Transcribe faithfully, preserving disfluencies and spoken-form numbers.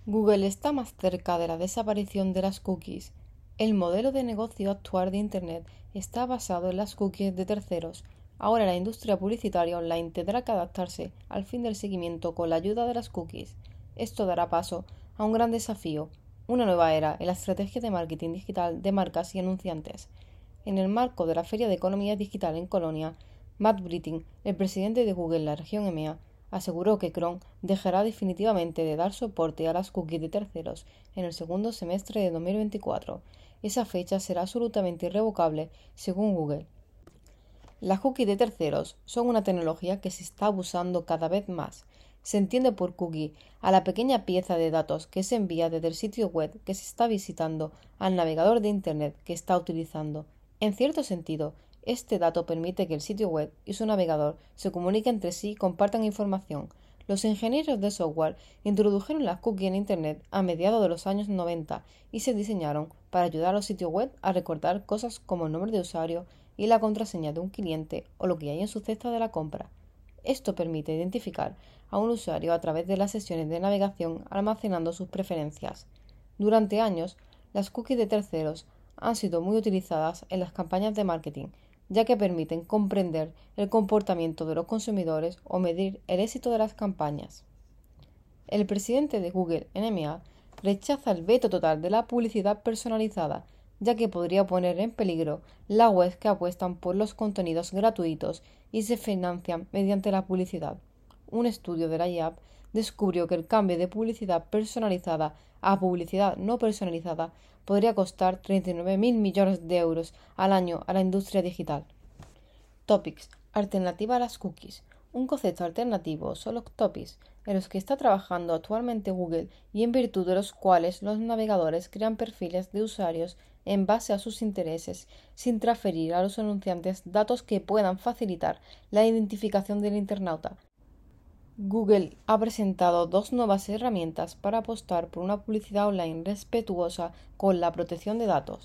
Google está más cerca de la desaparición de las cookies. El modelo de negocio actual de Internet está basado en las cookies de terceros. Ahora la industria publicitaria online tendrá que adaptarse al fin del seguimiento con la ayuda de las cookies. Esto dará paso a un gran desafío, una nueva era en la estrategia de marketing digital de marcas y anunciantes. En el marco de la Feria de Economía Digital en Colonia, Matt Brittin, el presidente de Google en la región E M E A, aseguró que Chrome dejará definitivamente de dar soporte a las cookies de terceros en el segundo semestre de dos mil veinticuatro. Esa fecha será absolutamente irrevocable, según Google. Las cookies de terceros son una tecnología que se está abusando cada vez más. Se entiende por cookie a la pequeña pieza de datos que se envía desde el sitio web que se está visitando al navegador de Internet que está utilizando. En cierto sentido, este dato permite que el sitio web y su navegador se comuniquen entre sí y compartan información. Los ingenieros de software introdujeron las cookies en Internet a mediados de los años noventa y se diseñaron para ayudar a los sitios web a recordar cosas como el nombre de usuario y la contraseña de un cliente o lo que hay en su cesta de la compra. Esto permite identificar a un usuario a través de las sesiones de navegación almacenando sus preferencias. Durante años, las cookies de terceros han sido muy utilizadas en las campañas de marketing, ya que permiten comprender el comportamiento de los consumidores o medir el éxito de las campañas. El presidente de Google en E M E A rechaza el veto total de la publicidad personalizada, ya que podría poner en peligro las webs que apuestan por los contenidos gratuitos y se financian mediante la publicidad. Un estudio de la I A B descubrió que el cambio de publicidad personalizada a publicidad no personalizada podría costar treinta y nueve mil millones de euros al año a la industria digital. Topics: alternativa a las cookies. Un concepto alternativo son los topics, en los que está trabajando actualmente Google y en virtud de los cuales los navegadores crean perfiles de usuarios en base a sus intereses, sin transferir a los anunciantes datos que puedan facilitar la identificación del internauta. Google ha presentado dos nuevas herramientas para apostar por una publicidad online respetuosa con la protección de datos.